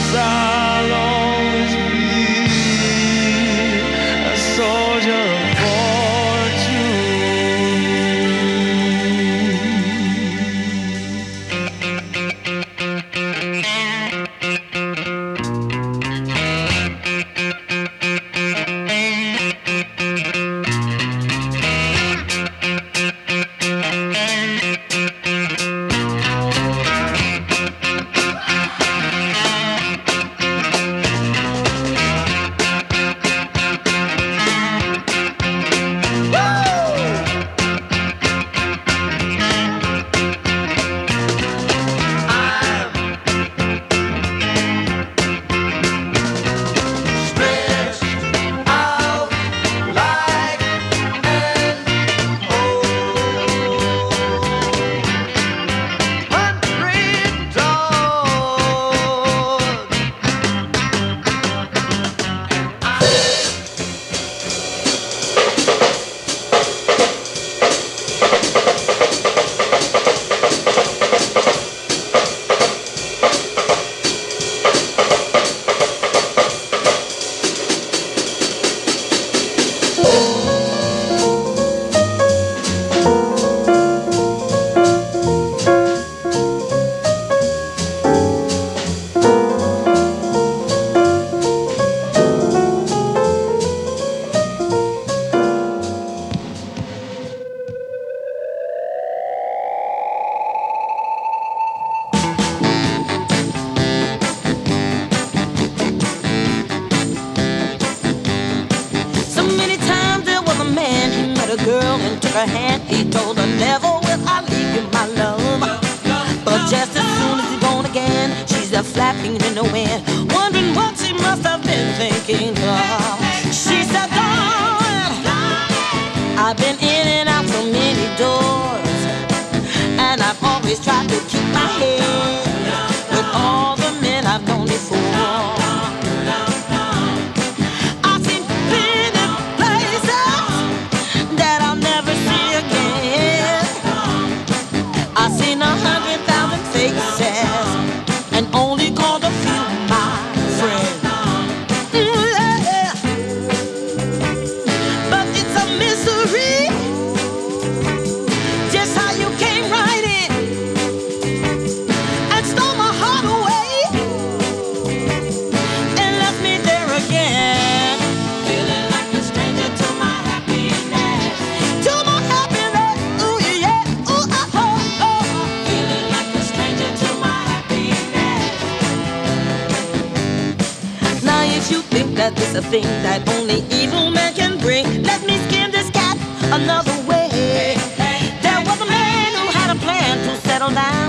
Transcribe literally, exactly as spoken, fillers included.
I'll always be a soldier of fortune. Her hand, he told her, never will I leave you, my love. But just as soon as he's gone again, she's a flapping in the wind, wondering what she must have been thinking of. She said, darling, I've been in and out so many doors, and I've always tried to keep my head with all the men I've known before. That is a thing that only evil man can bring. Let me skin this cat another way. There was a man who had a plan to settle down.